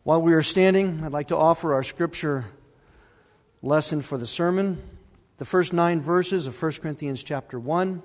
While we are standing, I'd like to offer our scripture lesson for the sermon. The first 9 verses of 1 Corinthians chapter 1.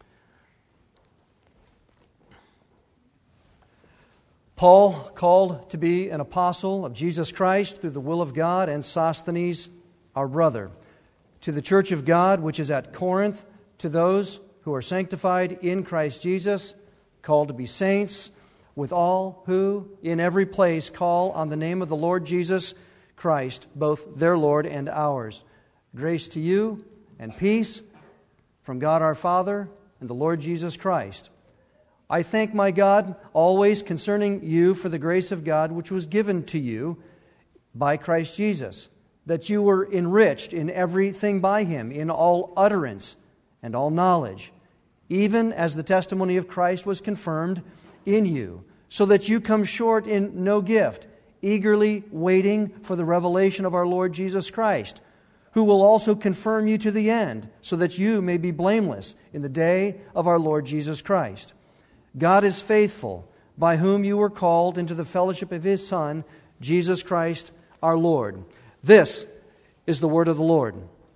Paul, called to be an apostle of Jesus Christ through the will of God, and Sosthenes, our brother, to the church of God which is at Corinth, to those who are sanctified in Christ Jesus, called to be saints, with all who in every place call on the name of the Lord Jesus Christ, both their Lord and ours. Grace to you and peace from God our Father and the Lord Jesus Christ. I thank my God always concerning you for the grace of God which was given to you by Christ Jesus, that you were enriched in everything by Him, in all utterance and all knowledge, even as the testimony of Christ was confirmed in you, so that you come short in no gift, eagerly waiting for the revelation of our Lord Jesus Christ, who will also confirm you to the end, so that you may be blameless in the day of our Lord Jesus Christ. God is faithful, by whom you were called into the fellowship of His Son, Jesus Christ our Lord. This is the word of the Lord.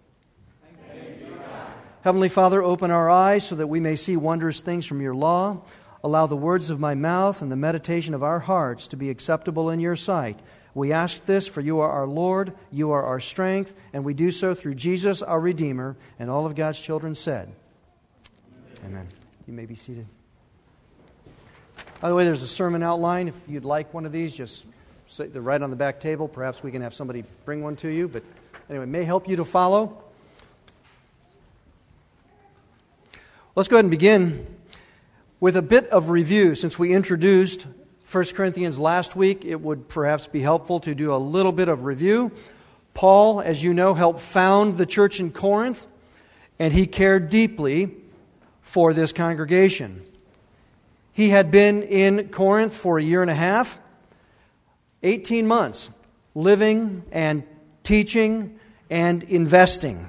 Heavenly Father, open our eyes so that we may see wondrous things from your law. Allow the words of my mouth and the meditation of our hearts to be acceptable in your sight. We ask this, for you are our Lord, you are our strength, and we do so through Jesus, our Redeemer, and all of God's children said. Amen. You may be seated. By the way, there's a sermon outline. If you'd like one of these, just they're right on the back table. Perhaps we can have somebody bring one to you. But anyway, it may help you to follow. Let's go ahead and begin with a bit of review. Since we introduced 1 Corinthians last week, it would perhaps be helpful to do a little bit of review. Paul, as you know, helped found the church in Corinth, and he cared deeply for this congregation. He had been in Corinth for a year and a half, 18 months, living and teaching and investing.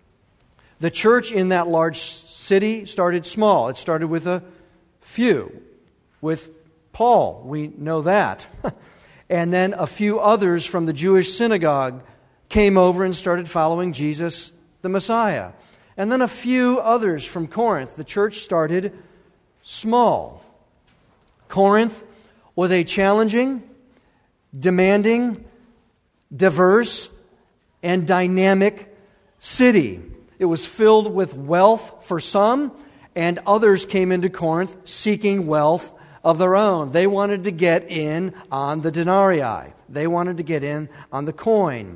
The church in that large city started small. It started with a few, with Paul, we know that. And then a few others from the Jewish synagogue came over and started following Jesus, the Messiah. And then a few others from Corinth. The church started small. Corinth was a challenging, demanding, diverse, and dynamic city. It was filled with wealth for some, and others came into Corinth seeking wealth of their own. They wanted to get in on the denarii. They wanted to get in on the coin.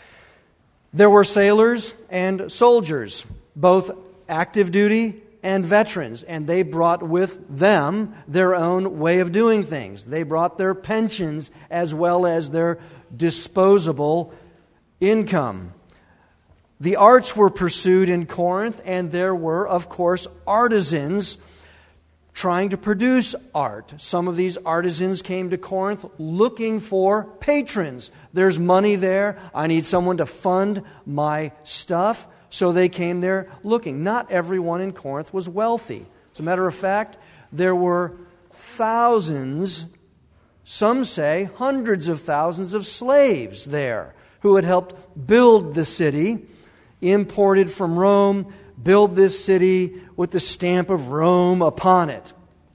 There were sailors and soldiers, both active duty and veterans, and they brought with them their own way of doing things. They brought their pensions as well as their disposable income. The arts were pursued in Corinth, and there were, of course, artisans trying to produce art. Some of these artisans came to Corinth looking for patrons. There's money there. I need someone to fund my stuff. So they came there looking. Not everyone in Corinth was wealthy. As a matter of fact, there were thousands, some say hundreds of thousands of slaves there who had helped build the city, imported from Rome, build this city with the stamp of Rome upon it.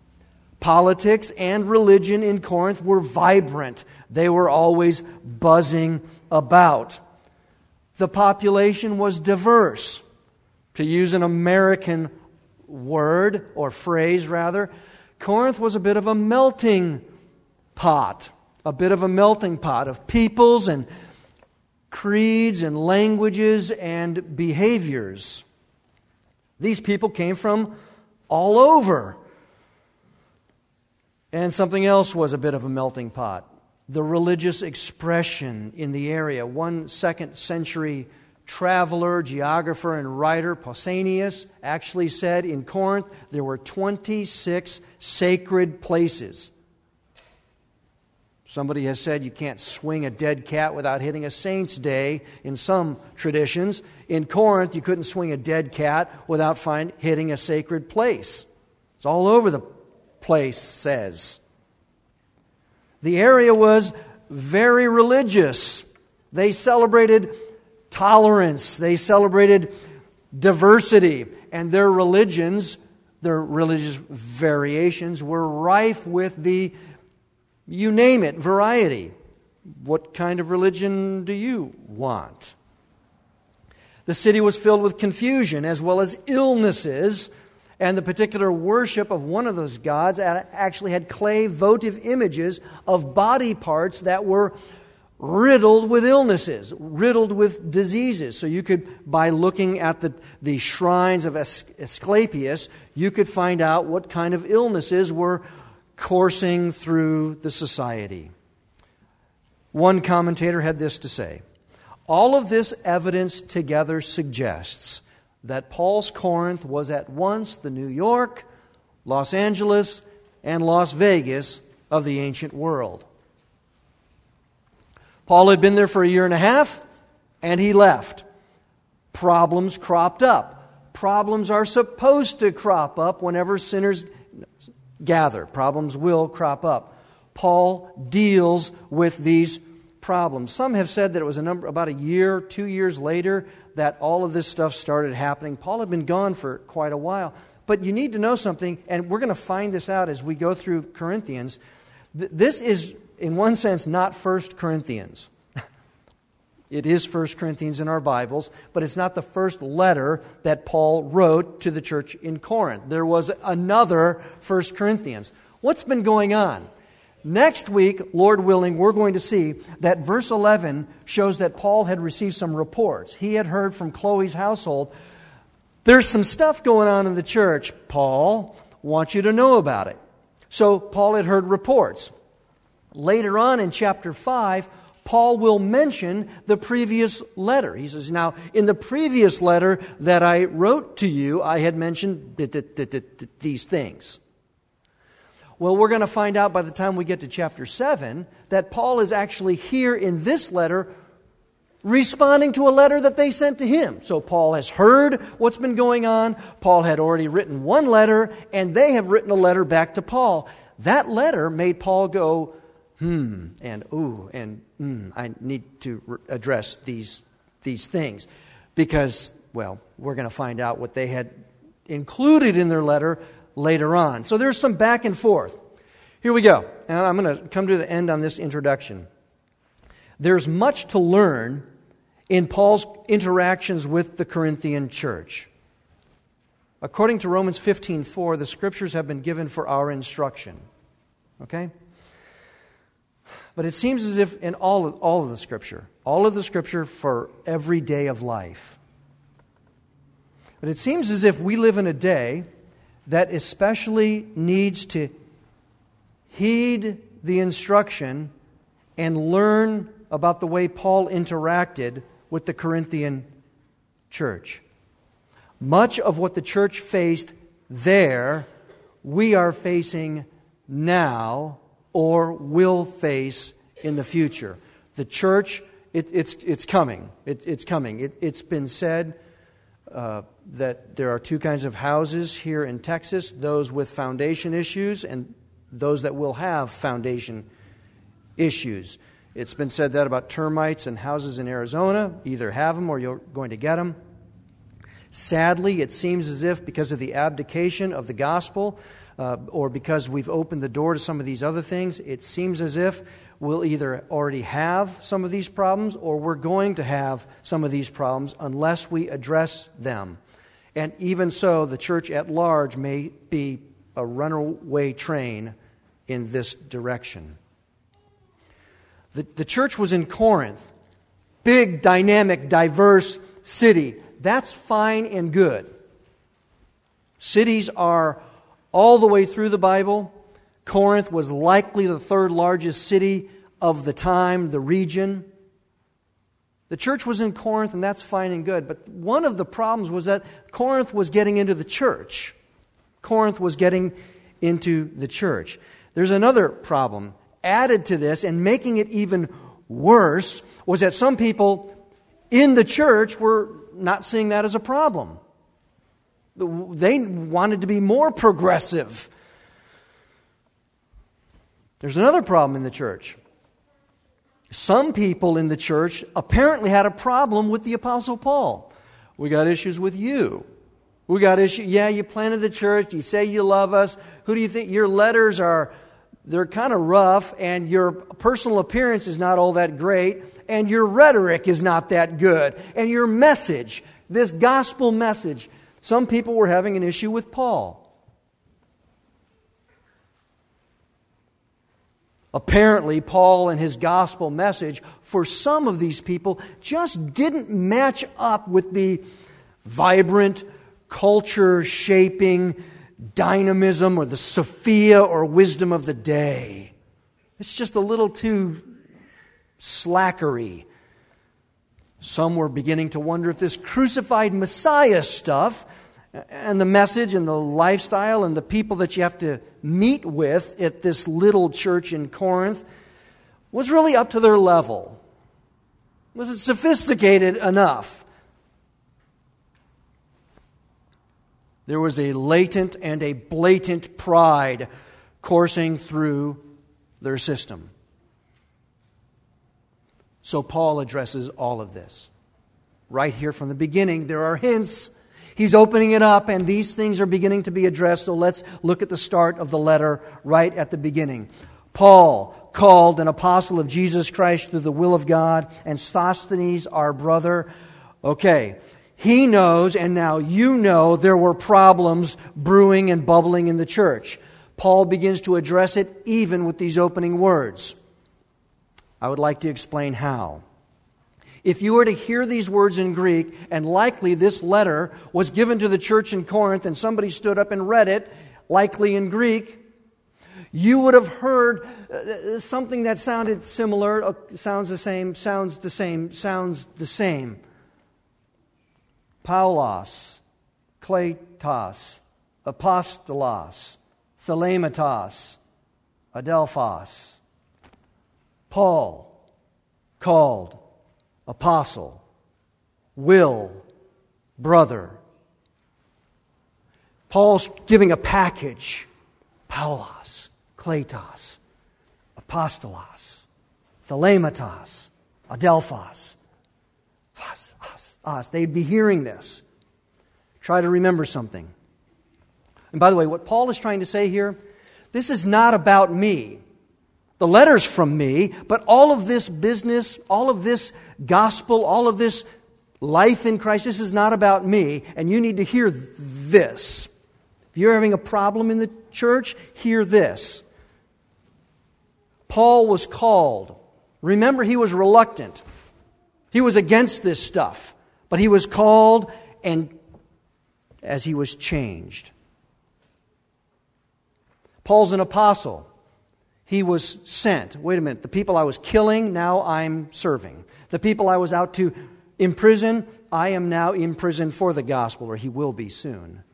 Politics and religion in Corinth were vibrant. They were always buzzing about. The population was diverse. To use an American word, or phrase rather, Corinth was a bit of a melting pot. A bit of a melting pot of peoples and creeds and languages and behaviors. These people came from all over. And something else was a bit of a melting pot. The religious expression in the area. One 2nd century traveler, geographer, and writer, Pausanias, actually said in Corinth there were 26 sacred places. Somebody has said you can't swing a dead cat without hitting a saint's day in some traditions. In Corinth, you couldn't swing a dead cat without hitting a sacred place. It's all over the place says. The area was very religious. They celebrated tolerance. They celebrated diversity. And their religious variations were rife with the, you name it, variety. What kind of religion do you want? The city was filled with confusion as well as illnesses, and the particular worship of one of those gods actually had clay votive images of body parts that were riddled with illnesses, riddled with diseases. So you could, by looking at the shrines of Asclepius, you could find out what kind of illnesses were coursing through the society. One commentator had this to say: all of this evidence together suggests that Paul's Corinth was at once the New York, Los Angeles, and Las Vegas of the ancient world. Paul had been there for a year and a half, and he left. Problems cropped up. Problems are supposed to crop up whenever sinners gather. Problems will crop up. Paul deals with these problems. Some have said that it was about a year, 2 years later that all of this stuff started happening. Paul had been gone for quite a while. But you need to know something, and we're going to find this out as we go through Corinthians. This is, in one sense, not 1 Corinthians. It is 1 Corinthians in our Bibles, but it's not the first letter that Paul wrote to the church in Corinth. There was another 1 Corinthians. What's been going on? Next week, Lord willing, we're going to see that verse 11 shows that Paul had received some reports. He had heard from Chloe's household, there's some stuff going on in the church, Paul. Want you to know about it. So Paul had heard reports. Later on in chapter 5, Paul will mention the previous letter. He says, now, in the previous letter that I wrote to you, I had mentioned these things. Well, we're going to find out by the time we get to chapter 7 that Paul is actually here in this letter responding to a letter that they sent to him. So Paul has heard what's been going on. Paul had already written one letter, and they have written a letter back to Paul. That letter made Paul go, and ooh, and I need to address these things. Because, well, we're going to find out what they had included in their letter later on. So there's some back and forth. Here we go. And I'm going to come to the end on this introduction. There's much to learn in Paul's interactions with the Corinthian church. According to Romans 15:4, the Scriptures have been given for our instruction. Okay? But it seems as if in all of the Scripture for every day of life. But it seems as if we live in a day that especially needs to heed the instruction and learn about the way Paul interacted with the Corinthian church. Much of what the church faced there, we are facing now or will face in the future. The church, it's coming. It's coming. It's been said that there are two kinds of houses here in Texas, those with foundation issues and those that will have foundation issues. It's been said that about termites and houses in Arizona. Either have them or you're going to get them. Sadly, it seems as if because of the abdication of the gospel or because we've opened the door to some of these other things, it seems as if we'll either already have some of these problems or we're going to have some of these problems unless we address them. And even so, the church at large may be a runaway train in this direction. The church was in Corinth. Big, dynamic, diverse city. That's fine and good. Cities are all the way through the Bible. Corinth was likely the third largest city of the time, the region. The church was in Corinth, and that's fine and good. But one of the problems was that Corinth was getting into the church. Corinth was getting into the church. There's another problem. Added to this, and making it even worse, was that some people in the church were not seeing that as a problem. They wanted to be more progressive. There's another problem in the church. Some people in the church apparently had a problem with the Apostle Paul. We got issues with you. We got issues. Yeah, you planted the church. You say you love us. Who do you think? Your letters they're kind of rough, and your personal appearance is not all that great, and your rhetoric is not that good, and your message, this gospel message. Some people were having an issue with Paul. Apparently, Paul and his gospel message, for some of these people, just didn't match up with the vibrant, culture-shaping dynamism or the Sophia or wisdom of the day. It's just a little too slackery. Some were beginning to wonder if this crucified Messiah stuff and the message and the lifestyle and the people that you have to meet with at this little church in Corinth was really up to their level. Was it sophisticated enough? There was a latent and a blatant pride coursing through their system. So Paul addresses all of this. Right here from the beginning, there are hints. He's opening it up, and these things are beginning to be addressed. So let's look at the start of the letter right at the beginning. Paul, called an apostle of Jesus Christ through the will of God, and Sosthenes, our brother. Okay, he knows, and now you know, there were problems brewing and bubbling in the church. Paul begins to address it even with these opening words. I would like to explain how. If you were to hear these words in Greek, and likely this letter was given to the church in Corinth and somebody stood up and read it, likely in Greek, you would have heard something that sounded similar, sounds the same. Paulos, Kletos, Apostolos, Thelematos, Adelphos. Paul, called, apostle, will, brother. Paul's giving a package. Paulos, Kletos, Apostolos, Thelematos, Adelphos. Us. They'd be hearing this. Try to remember something. And by the way, what Paul is trying to say here, this is not about me. The letter's from me, but all of this business, all of this gospel, all of this life in Christ, this is not about me, and you need to hear this. If you're having a problem in the church, hear this. Paul was called. Remember, he was reluctant. He was against this stuff. But he was called, and as he was changed. Paul's an apostle. He was sent. Wait a minute. The people I was killing, now I'm serving. The people I was out to imprison, I am now imprisoned for the gospel, or he will be soon.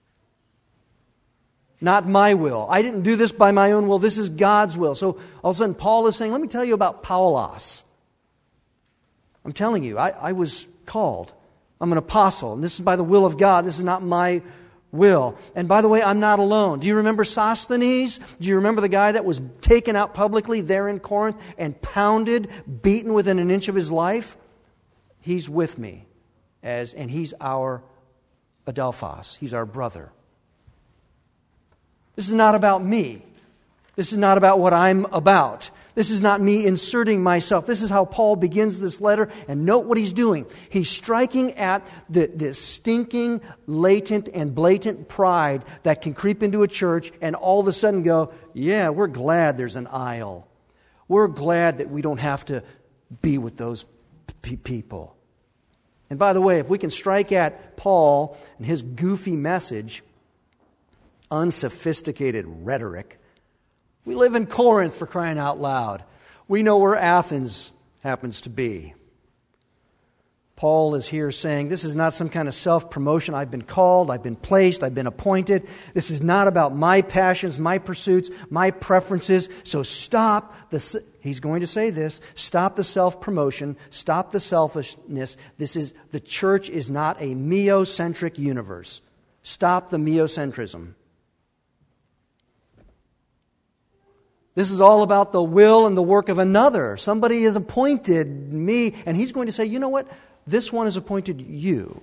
Not my will. I didn't do this by my own will. This is God's will. So all of a sudden Paul is saying, let me tell you about Paulos. I'm telling you, I was called. I'm an apostle, and this is by the will of God. This is not my will. And by the way, I'm not alone. Do you remember Sosthenes? Do you remember the guy that was taken out publicly there in Corinth and pounded, beaten within an inch of his life? He's with me, and he's our Adelphos. He's our brother. This is not about me. This is not about what I'm about. This is not me inserting myself. This is how Paul begins this letter. And note what he's doing. He's striking at the stinking, latent, and blatant pride that can creep into a church and all of a sudden go, yeah, we're glad there's an aisle. We're glad that we don't have to be with those people. And by the way, if we can strike at Paul and his goofy message, unsophisticated rhetoric, we live in Corinth, for crying out loud. We know where Athens happens to be. Paul is here saying, this is not some kind of self-promotion. I've been called, I've been placed, I've been appointed. This is not about my passions, my pursuits, my preferences. So stop he's going to say this, stop the self-promotion, stop the selfishness. The church is not a me-centric universe. Stop the me-centrism. This is all about the will and the work of another. Somebody has appointed me, and He's going to say, you know what? This one has appointed you.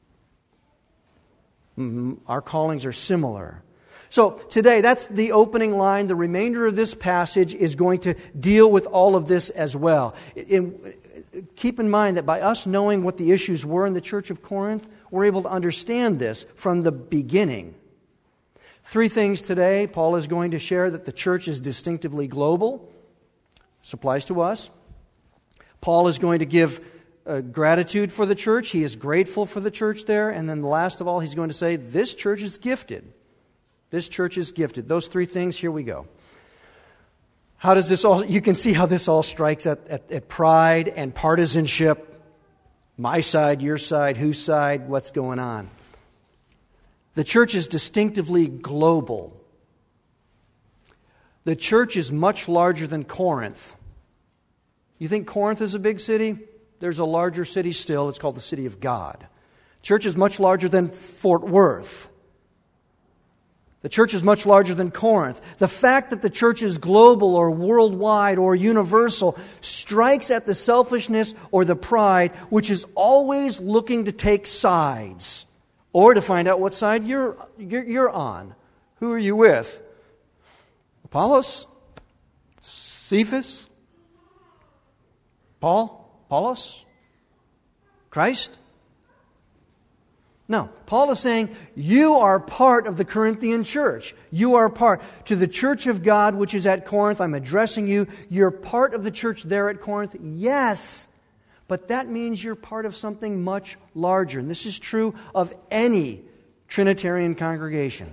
Our callings are similar. So today, that's the opening line. The remainder of this passage is going to deal with all of this as well. Keep in mind that by us knowing what the issues were in the church of Corinth, we're able to understand this from the beginning. 3 things today. Paul is going to share that the church is distinctively global. This applies to us. Paul is going to give gratitude for the church. He is grateful for the church there. And then last of all, he's going to say, this church is gifted. This church is gifted. Those 3 things, here we go. How does this all, you can see how this all strikes at pride and partisanship. My side, your side, whose side, what's going on. The church is distinctively global. The church is much larger than Corinth. You think Corinth is a big city? There's a larger city still. It's called the city of God. Church is much larger than Fort Worth. The church is much larger than Corinth. The fact that the church is global or worldwide or universal strikes at the selfishness or the pride which is always looking to take sides or to find out what side you're on. Who are you with? Apollos? Cephas? Apollos? Christ? No. Paul is saying, you are part of the Corinthian church. You are part. To the church of God which is at Corinth, I'm addressing you. You're part of the church there at Corinth. Yes. But that means you're part of something much larger. And this is true of any Trinitarian congregation.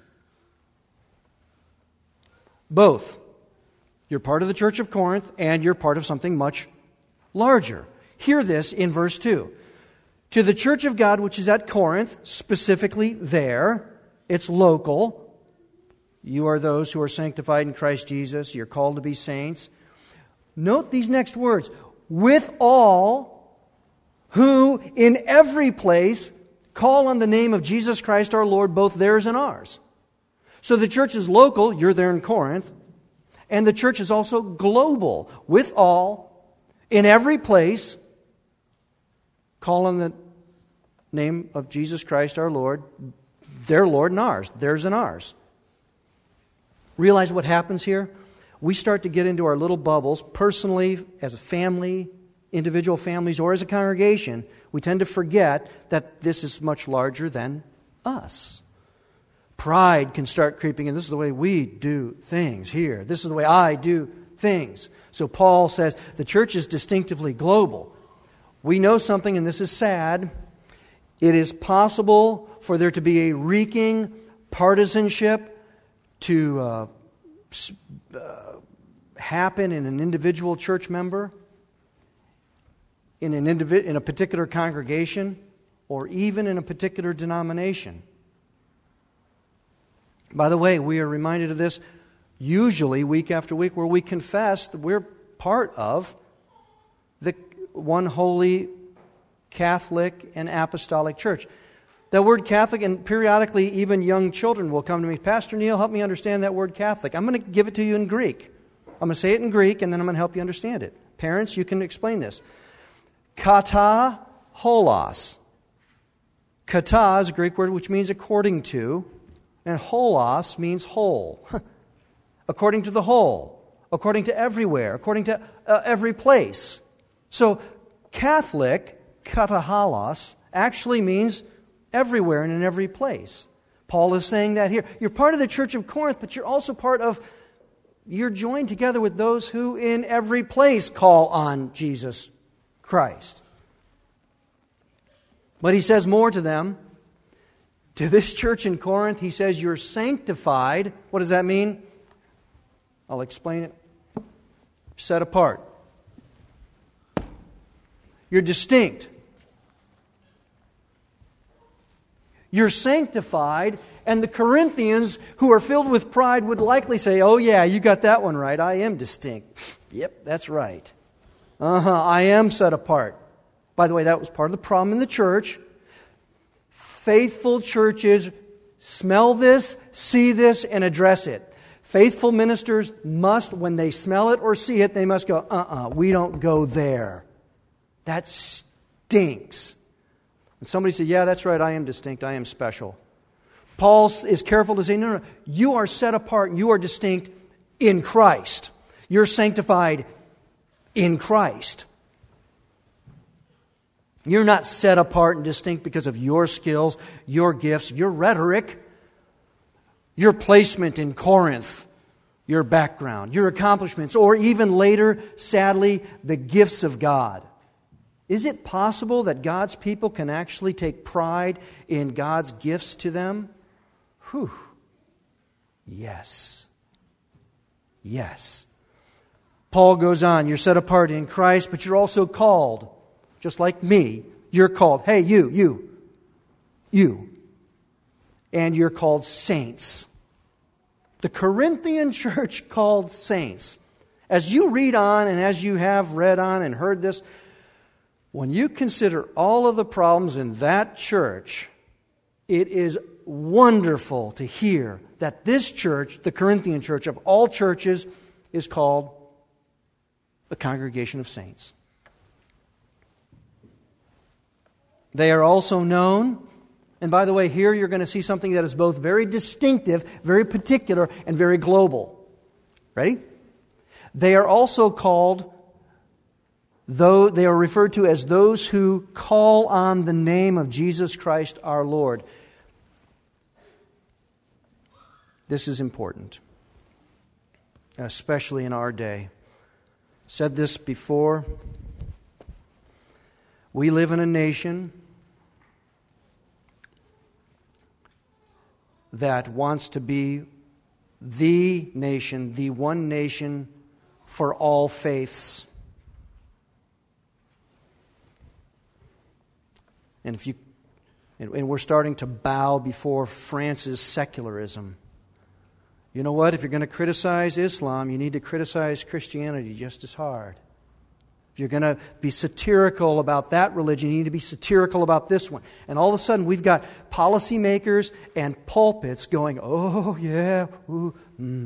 Both. You're part of the church of Corinth and you're part of something much larger. Hear this in verse 2. To the church of God which is at Corinth, specifically there, it's local. You are those who are sanctified in Christ Jesus. You're called to be saints. Note these next words. With all who in every place call on the name of Jesus Christ our Lord, both theirs and ours. So the church is local. You're there in Corinth. And the church is also global. With all, in every place, call on the name of Jesus Christ our Lord, their Lord and ours, theirs and ours. Realize what happens here? We start to get into our little bubbles, personally, as a family, individual families, or as a congregation. We tend to forget that this is much larger than us. Pride can start creeping in. This is the way we do things here. This is the way I do things. So Paul says the church is distinctively global. We know something, and this is sad. It is possible for there to be a reeking partisanship to happen in an individual church member, in a particular congregation, or even in a particular denomination. By the way, we are reminded of this usually week after week where we confess that we're part of the one holy Catholic and Apostolic Church. That word Catholic, and periodically even young children will come to me, Pastor Neil, help me understand that word Catholic. I'm going to give it to you in Greek. I'm going to say it in Greek, and then I'm going to help you understand it. Parents, you can explain this. Kata holos. Kata is a Greek word which means according to, and holos means whole. According to the whole, according to everywhere, according to every place. So Catholic, katahalos, actually means everywhere and in every place. Paul is saying that here. You're part of the church of Corinth, but you're also you're joined together with those who in every place call on Jesus Christ. But he says more to them. To this church in Corinth, he says, you're sanctified. What does that mean? I'll explain it. Set apart. You're distinct. You're sanctified, and the Corinthians who are filled with pride would likely say, oh yeah, you got that one right. I am distinct. Yep, that's right. I am set apart. By the way, that was part of the problem in the church. Faithful churches smell this, see this, and address it. Faithful ministers must, when they smell it or see it, they must go, we don't go there. That stinks. And somebody said, yeah, that's right, I am distinct, I am special. Paul is careful to say, no, you are set apart, you are distinct in Christ. You're sanctified in Christ. You're not set apart and distinct because of your skills, your gifts, your rhetoric, your placement in Corinth, your background, your accomplishments, or even later, sadly, the gifts of God. Is it possible that God's people can actually take pride in God's gifts to them? Whew. Yes. Yes. Paul goes on, you're set apart in Christ, but you're also called. Just like me, you're called. Hey, you. And you're called saints. The Corinthian church called saints. As you read on and as you have read on and heard this, when you consider all of the problems in that church, it is wonderful to hear that this church, the Corinthian church of all churches, is called the congregation of saints. They are also known, and by the way, here you're going to see something that is both very distinctive, very particular, and very global. Ready? They are also called, though they are referred to as those who call on the name of Jesus Christ our Lord. This is important, especially in our day. Said this before. We live in a nation that wants to be the nation, the one nation for all faiths. And we're starting to bow before France's secularism. You know what? If you're going to criticize Islam, you need to criticize Christianity just as hard. If you're going to be satirical about that religion, you need to be satirical about this one. And all of a sudden, we've got policymakers and pulpits going, oh, yeah, ooh,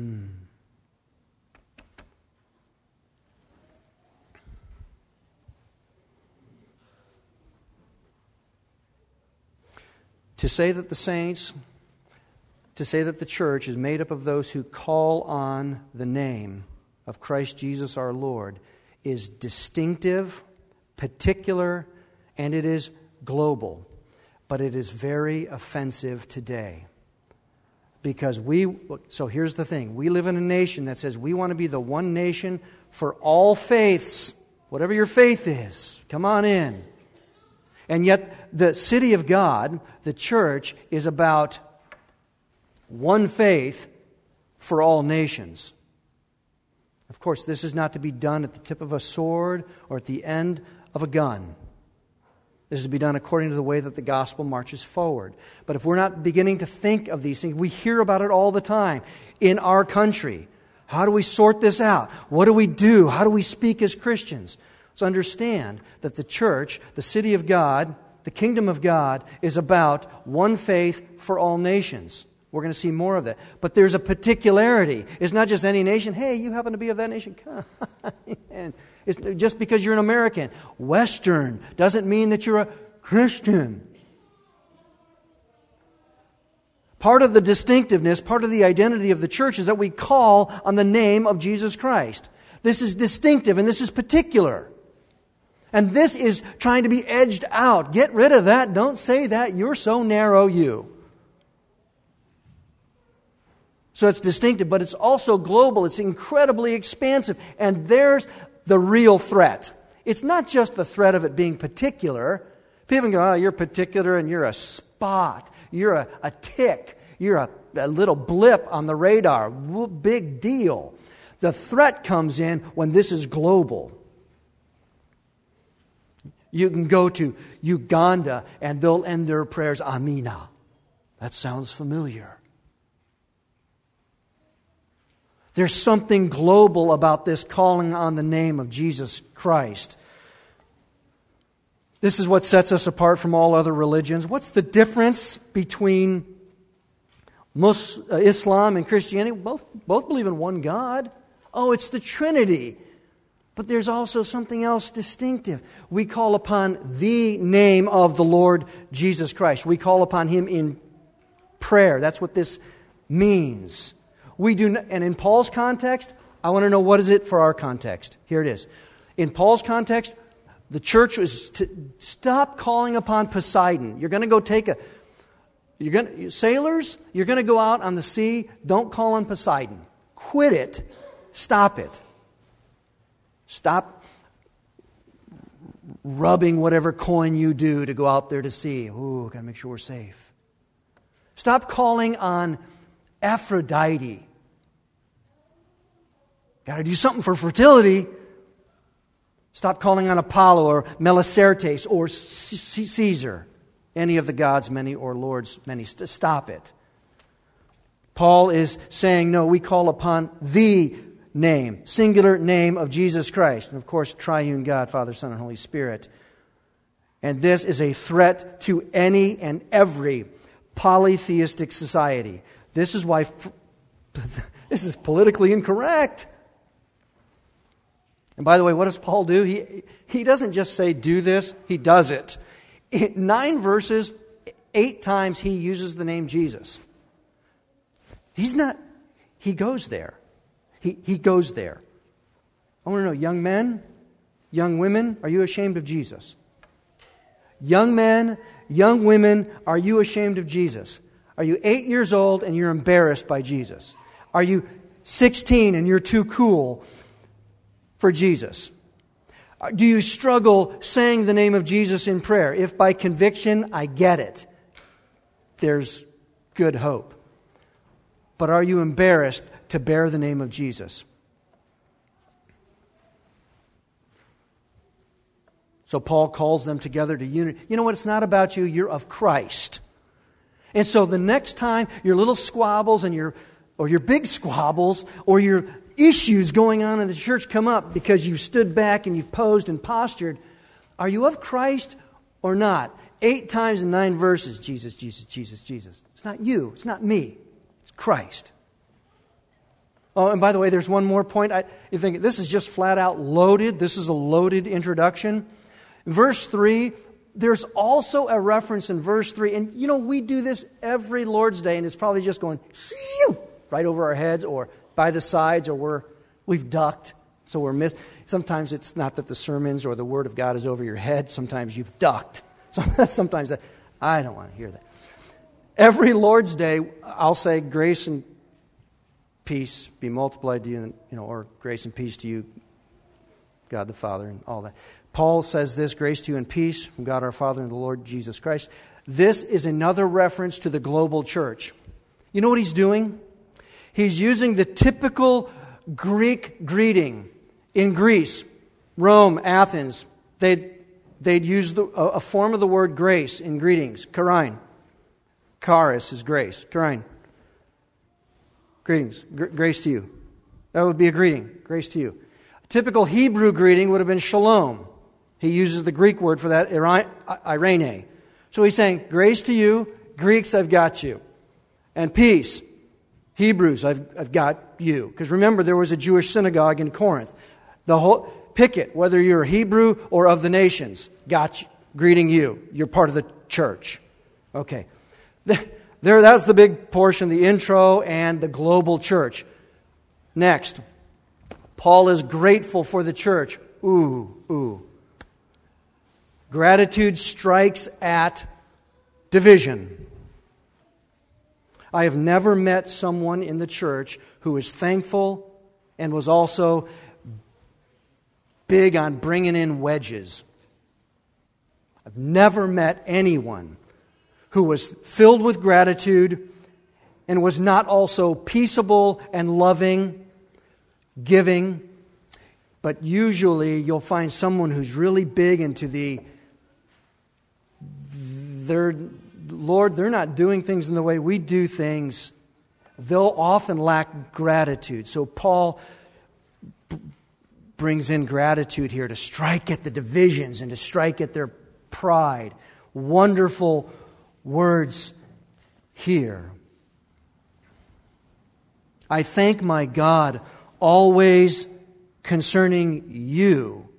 To say that the saints, to say that the church is made up of those who call on the name of Christ Jesus our Lord is distinctive, particular, and it is global. But it is very offensive today. Because so here's the thing. We live in a nation that says we want to be the one nation for all faiths. Whatever your faith is, come on in. And yet the city of God, the church, is about one faith for all nations. Of course, this is not to be done at the tip of a sword or at the end of a gun. This is to be done according to the way that the gospel marches forward. But if we're not beginning to think of these things, we hear about it all the time in our country. How do we sort this out? What do we do? How do we speak as Christians? So understand that the church, the city of God, the kingdom of God, is about one faith for all nations. We're going to see more of that. But there's a particularity. It's not just any nation. Hey, you happen to be of that nation? Come on. It's just because you're an American. Western doesn't mean that you're a Christian. Part of the distinctiveness, part of the identity of the church is that we call on the name of Jesus Christ. This is distinctive and this is particular. And this is trying to be edged out. Get rid of that. Don't say that. You're so narrow, you. So it's distinctive, but it's also global. It's incredibly expansive. And there's the real threat. It's not just the threat of it being particular. People go, oh, you're particular and you're a spot. You're a tick. You're a little blip on the radar. Big deal. The threat comes in when this is global. You can go to Uganda and they'll end their prayers, Amina. That sounds familiar. There's something global about this calling on the name of Jesus Christ. This is what sets us apart from all other religions. What's the difference between Islam and Christianity both believe in one God. Oh, it's the Trinity. But there's also something else distinctive. We call upon the name of the Lord Jesus Christ. We call upon Him in prayer. That's what this means. We do, and in Paul's context, I want to know, what is it for our context? Here it is. In Paul's context, the church was to stop calling upon Poseidon. You're going to go sailors, you're going to go out on the sea. Don't call on Poseidon. Quit it. Stop it. Stop rubbing whatever coin you do to go out there to sea. Ooh, got to make sure we're safe. Stop calling on Aphrodite. Got to do something for fertility. Stop calling on Apollo or Melicertes or Caesar. Any of the gods, many, or lords, many. Stop it. Paul is saying, no, we call upon the name, singular name of Jesus Christ. And of course, triune God, Father, Son, and Holy Spirit. And this is a threat to any and every polytheistic society. This is why this is politically incorrect. And by the way, what does Paul do? He doesn't just say, do this, he does it. In 9 verses, 8 times he uses the name Jesus. He goes there. He goes there. I want to know, young men, young women, are you ashamed of Jesus? Young men, young women, are you ashamed of Jesus? Are you 8 years old and you're embarrassed by Jesus? Are you 16 and you're too cool for Jesus? Do you struggle saying the name of Jesus in prayer? If by conviction, I get it. There's good hope. But are you embarrassed to bear the name of Jesus? So Paul calls them together to unity. You know what? It's not about you. You're of Christ. And so the next time your little squabbles and your big squabbles or your issues going on in the church come up because you've stood back and you've posed and postured, are you of Christ or not? 8 times in 9 verses, Jesus, Jesus, Jesus, Jesus. It's not you. It's not me. It's Christ. Oh, and by the way, there's one more point. You think this is just flat out loaded. This is a loaded introduction. Verse 3, there's also a reference in verse 3. And you know, we do this every Lord's Day, and it's probably just going right over our heads or by the sides, or we've ducked, so we're missed. Sometimes it's not that the sermons or the Word of God is over your head. Sometimes you've ducked. Sometimes I don't want to hear that. Every Lord's Day, I'll say grace and peace be multiplied to you, or grace and peace to you, God the Father, and all that. Paul says this, grace to you and peace from God our Father and the Lord Jesus Christ. This is another reference to the global church. You know what he's doing? He's using the typical Greek greeting in Greece, Rome, Athens. They'd use a form of the word grace in greetings, charein. Charis is grace, charein. Greetings, grace to you. That would be a greeting, grace to you. A typical Hebrew greeting would have been shalom. He uses the Greek word for that, irene. So he's saying, grace to you, Greeks, I've got you. And peace, Hebrews, I've got you. Because remember, there was a Jewish synagogue in Corinth. Pick it, whether you're Hebrew or of the nations. Got you, greeting you. You're part of the church. Okay. That's the big portion, the intro and the global church. Next, Paul is grateful for the church. Ooh. Gratitude strikes at division. I have never met someone in the church who is thankful and was also big on bringing in wedges. I've never met anyone who was filled with gratitude and was not also peaceable and loving, giving. But usually you'll find someone who's really big into Lord, they're not doing things in the way we do things. They'll often lack gratitude. So Paul brings in gratitude here to strike at the divisions and to strike at their pride. Wonderful words here. I thank my God always concerning you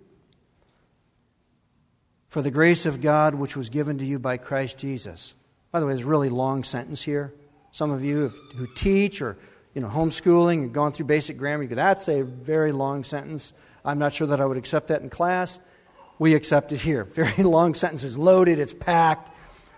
for the grace of God which was given to you by Christ Jesus. By the way, there's a really long sentence here. Some of you who teach or homeschooling and gone through basic grammar, that's a very long sentence. I'm not sure that I would accept that in class. We accept it here. Very long sentence. It's loaded, it's packed.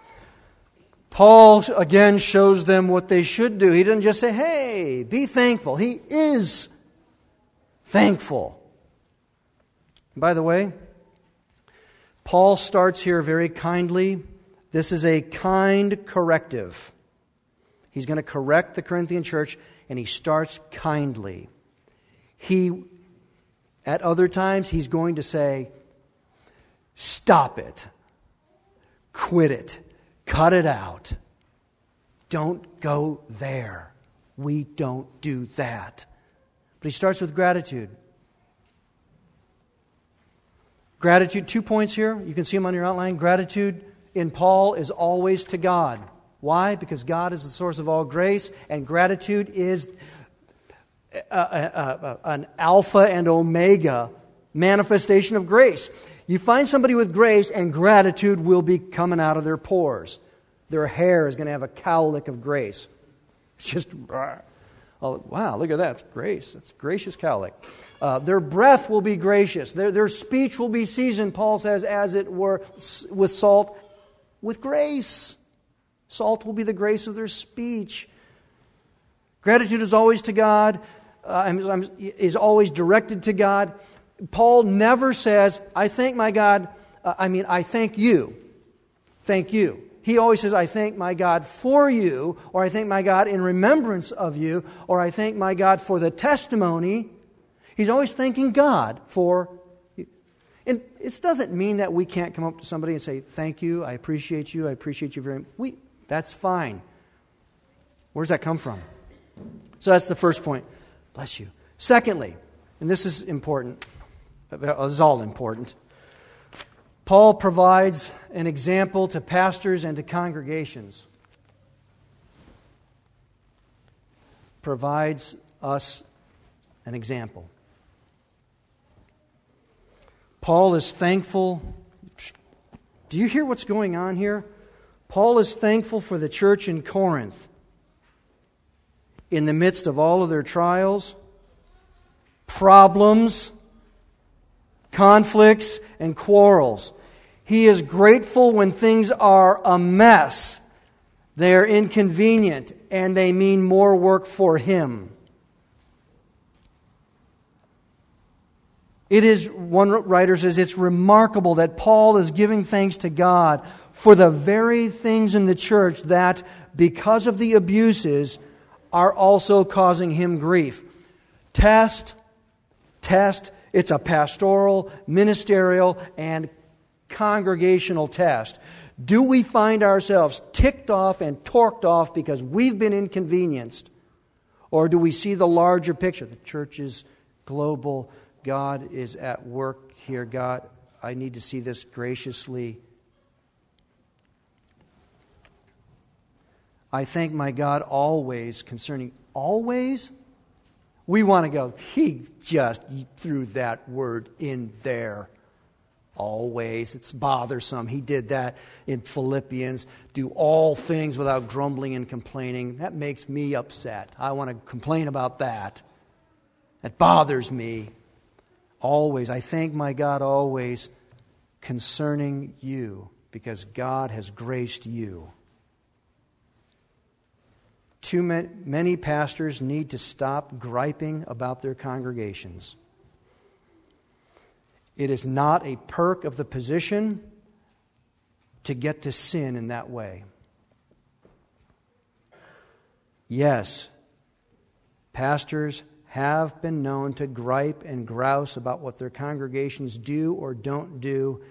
Paul, again, shows them what they should do. He doesn't just say, hey, be thankful. He is thankful. By the way, Paul starts here very kindly. This is a kind corrective. He's going to correct the Corinthian church, and he starts kindly. At other times, he's going to say, stop it. Quit it. Cut it out. Don't go there. We don't do that. But he starts with gratitude. Gratitude, 2 points here. You can see them on your outline. Gratitude in Paul is always to God. Why? Because God is the source of all grace, and gratitude is an alpha and omega manifestation of grace. You find somebody with grace, and gratitude will be coming out of their pores. Their hair is going to have a cowlick of grace. It's just, oh, wow, look at that. It's grace. It's gracious cowlick. Their breath will be gracious. Their speech will be seasoned, Paul says, as it were, with salt, with grace. Salt will be the grace of their speech. Gratitude is always to God, is always directed to God. Paul never says, I thank my God, I thank you. Thank you. He always says, I thank my God for you, or I thank my God in remembrance of you, or I thank my God for the testimony. He's always thanking God for you. And it doesn't mean that we can't come up to somebody and say, thank you, I appreciate you very much. That's fine. Where does that come from? So that's the first point. Bless you. Secondly, and this is important. This is all important. Paul provides an example to pastors and to congregations. Provides us an example. Paul is thankful. Do you hear what's going on here? Paul is thankful for the church in Corinth. In the midst of all of their trials, problems, conflicts, and quarrels. He is grateful when things are a mess. They are inconvenient, and they mean more work for him. It is, one writer says, it's remarkable that Paul is giving thanks to God for the very things in the church that, because of the abuses, are also causing him grief. Test. It's a pastoral, ministerial, and congregational test. Do we find ourselves ticked off and torqued off because we've been inconvenienced? Or do we see the larger picture? The church is global. God is at work here. God, I need to see this graciously. I thank my God always concerning always. We want to go, he just threw that word in there. Always. It's bothersome. He did that in Philippians. Do all things without grumbling and complaining. That makes me upset. I want to complain about that. That bothers me. Always. I thank my God always concerning you, because God has graced you. Too many pastors need to stop griping about their congregations. It is not a perk of the position to get to sin in that way. Yes, pastors have been known to gripe and grouse about what their congregations do or don't do.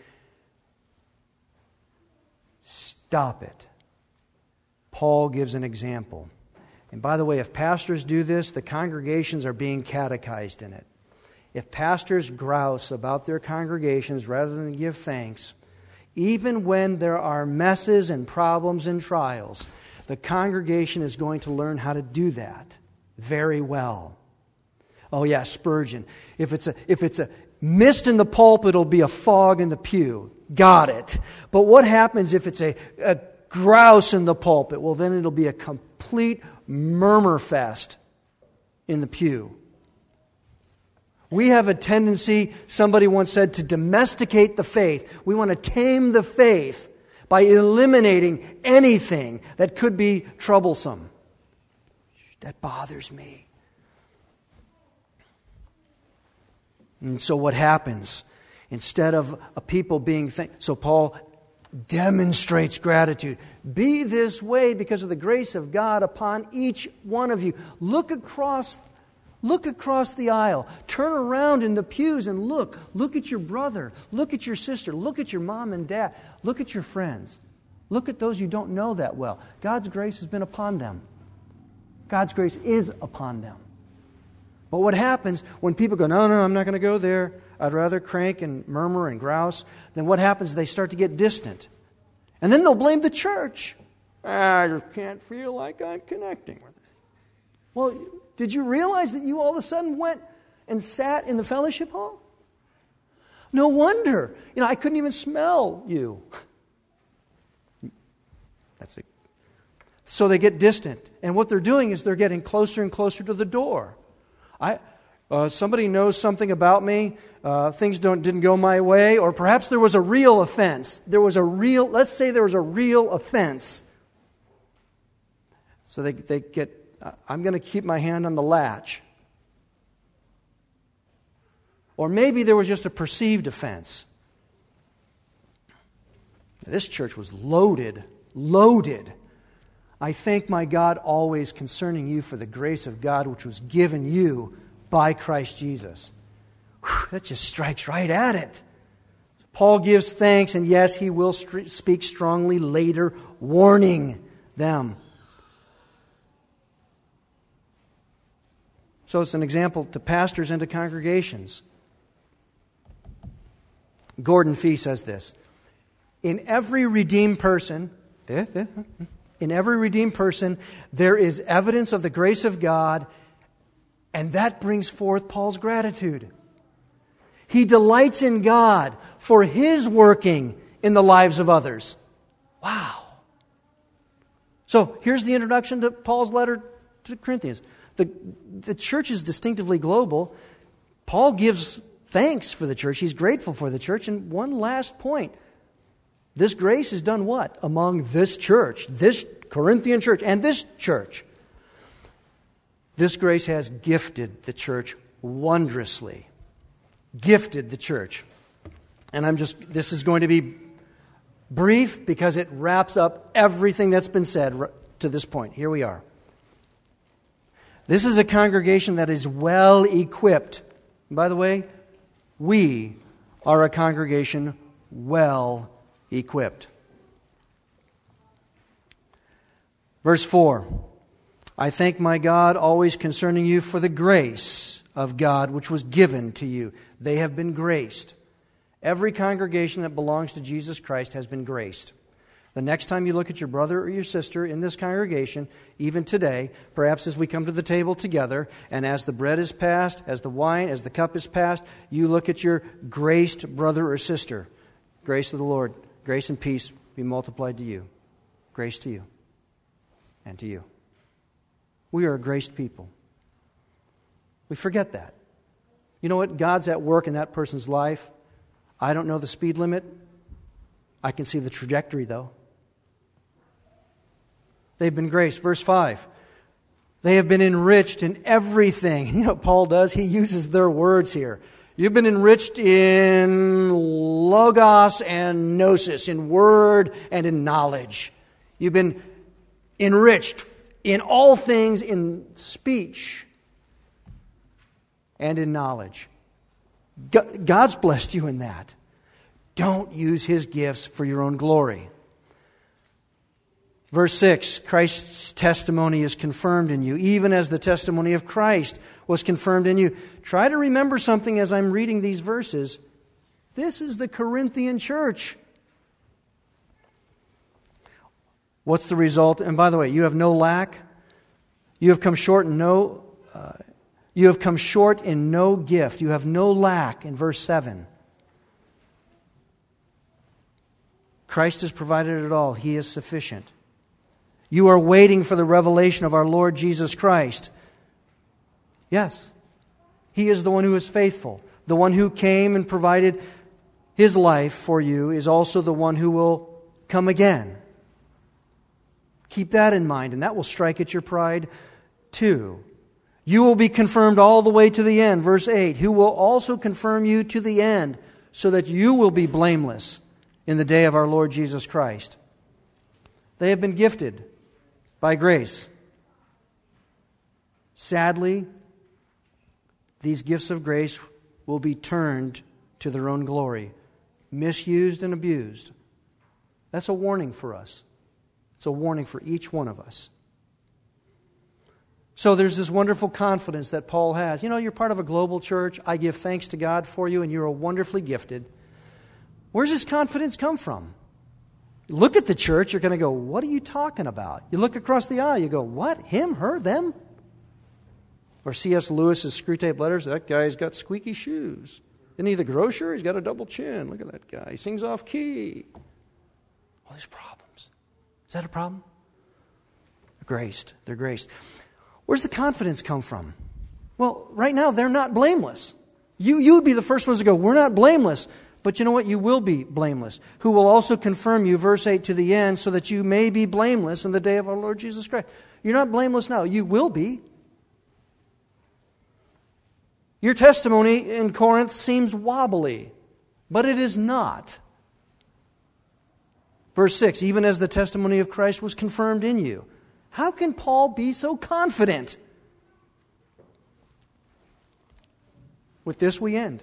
Stop it. Paul gives an example. And by the way, if pastors do this, the congregations are being catechized in it. If pastors grouse about their congregations rather than give thanks, even when there are messes and problems and trials, the congregation is going to learn how to do that. Very well. Oh yeah, Spurgeon. If it's a mist in the pulpit, it'll be a fog in the pew. Got it. But what happens if it's a grouse in the pulpit? Well, then it'll be a complete murmur fest in the pew. We have a tendency, somebody once said, to domesticate the faith. We want to tame the faith by eliminating anything that could be troublesome. That bothers me. And so what happens? Instead of a people being so Paul demonstrates gratitude. Be this way because of the grace of God upon each one of you. Look across the aisle. Turn around in the pews and look. Look at your brother. Look at your sister. Look at your mom and dad. Look at your friends. Look at those you don't know that well. God's grace has been upon them. God's grace is upon them. But what happens when people go, no, I'm not going to go there. I'd rather crank and murmur and grouse. Then what happens? They start to get distant. And then they'll blame the church. I just can't feel like I'm connecting with it. Well, did you realize that you all of a sudden went and sat in the fellowship hall? No wonder. I couldn't even smell you. That's it. So they get distant. And what they're doing is they're getting closer and closer to the door. Somebody knows something about me. Things didn't go my way. Or perhaps there was a real offense. Let's say there was a real offense. So they get, I'm going to keep my hand on the latch. Or maybe there was just a perceived offense. This church was loaded. I thank my God always concerning you for the grace of God which was given you by Christ Jesus. Whew, that just strikes right at it. Paul gives thanks, and yes, he will speak strongly later, warning them. So it's an example to pastors and to congregations. Gordon Fee says this: in every redeemed person, there is evidence of the grace of God, and that brings forth Paul's gratitude. He delights in God for His working in the lives of others. Wow. So here's the introduction to Paul's letter to Corinthians. The church is distinctively global. Paul gives thanks for the church. He's grateful for the church. And one last point. This grace is done what? Among this church, this Corinthian church, and this church. This grace has gifted the church wondrously. Gifted the church. And this is going to be brief because it wraps up everything that's been said to this point. Here we are. This is a congregation that is well equipped. By the way, we are a congregation well equipped. Verse 4. I thank my God always concerning you for the grace of God which was given to you. They have been graced. Every congregation that belongs to Jesus Christ has been graced. The next time you look at your brother or your sister in this congregation, even today, perhaps as we come to the table together, and as the bread is passed, as the wine, as the cup is passed, you look at your graced brother or sister. Grace of the Lord, grace and peace be multiplied to you. Grace to you and to you. We are a graced people. We forget that. You know what? God's at work in that person's life. I don't know the speed limit. I can see the trajectory, though. They've been graced. Verse 5. They have been enriched in everything. You know what Paul does? He uses their words here. You've been enriched in logos and gnosis, in word and in knowledge. You've been enriched in all things, in speech and in knowledge. God's blessed you in that. Don't use His gifts for your own glory. Verse 6, Christ's testimony is confirmed in you, even as the testimony of Christ was confirmed in you. Try to remember something as I'm reading these verses. This is the Corinthian church. What's the result? And by the way, you have no lack. You have come short in no you have come short in no gift. You have no lack in verse 7. Christ has provided it all. He is sufficient. You are waiting for the revelation of our Lord Jesus Christ. Yes, He is the one who is faithful. The one who came and provided His life for you is also the one who will come again. Keep that in mind, and that will strike at your pride too. You will be confirmed all the way to the end. Verse 8, who will also confirm you to the end, so that you will be blameless in the day of our Lord Jesus Christ. They have been gifted by grace. Sadly, these gifts of grace will be turned to their own glory, misused and abused. That's a warning for us. It's a warning for each one of us. So there's this wonderful confidence that Paul has. You know, you're part of a global church. I give thanks to God for you, and you're wonderfully gifted. Where's this confidence come from? You look at the church, you're going to go, what are you talking about? You look across the aisle, you go, what? Him, her, them? Or C.S. Lewis's Screwtape Letters, that guy's got squeaky shoes. Isn't he the grocer? He's got a double chin. Look at that guy. He sings off key. All these problems. Is that a problem? They're graced. They're graced. Where's the confidence come from? Well, right now, they're not blameless. You would be the first ones to go, we're not blameless. But you know what? You will be blameless. Who will also confirm you, verse 8, to the end, so that you may be blameless in the day of our Lord Jesus Christ. You're not blameless now. You will be. Your testimony in Corinth seems wobbly, but it is not. Verse 6, even as the testimony of Christ was confirmed in you. How can Paul be so confident? With this we end.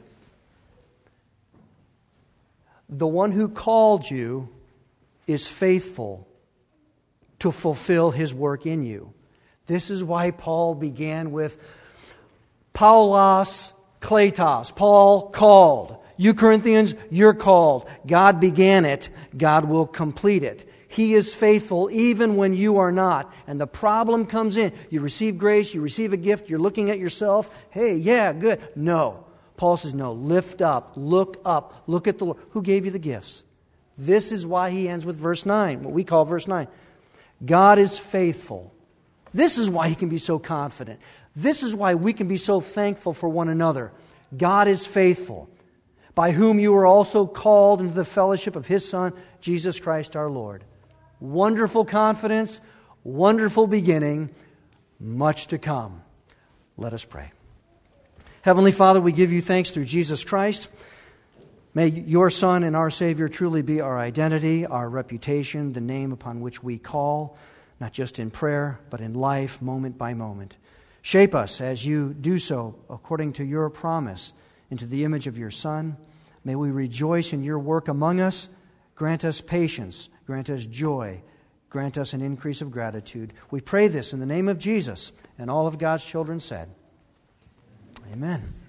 The one who called you is faithful to fulfill His work in you. This is why Paul began with Paulos Kletos. Paul called. You Corinthians, you're called. God began it. God will complete it. He is faithful even when you are not. And the problem comes in. You receive grace, you receive a gift, you're looking at yourself. Hey, yeah, good. No. Paul says, no, lift up, look at the Lord. Who gave you the gifts? This is why he ends with verse 9, what we call verse 9. God is faithful. This is why he can be so confident. This is why we can be so thankful for one another. God is faithful, by whom you were also called into the fellowship of His Son, Jesus Christ our Lord. Wonderful confidence, wonderful beginning, much to come. Let us pray. Heavenly Father, we give you thanks through Jesus Christ. May your Son and our Savior truly be our identity, our reputation, the name upon which we call, not just in prayer, but in life, moment by moment. Shape us as you do so according to your promise into the image of your Son. May we rejoice in your work among us. Grant us patience. Grant us joy. Grant us an increase of gratitude. We pray this in the name of Jesus, and all of God's children said, Amen.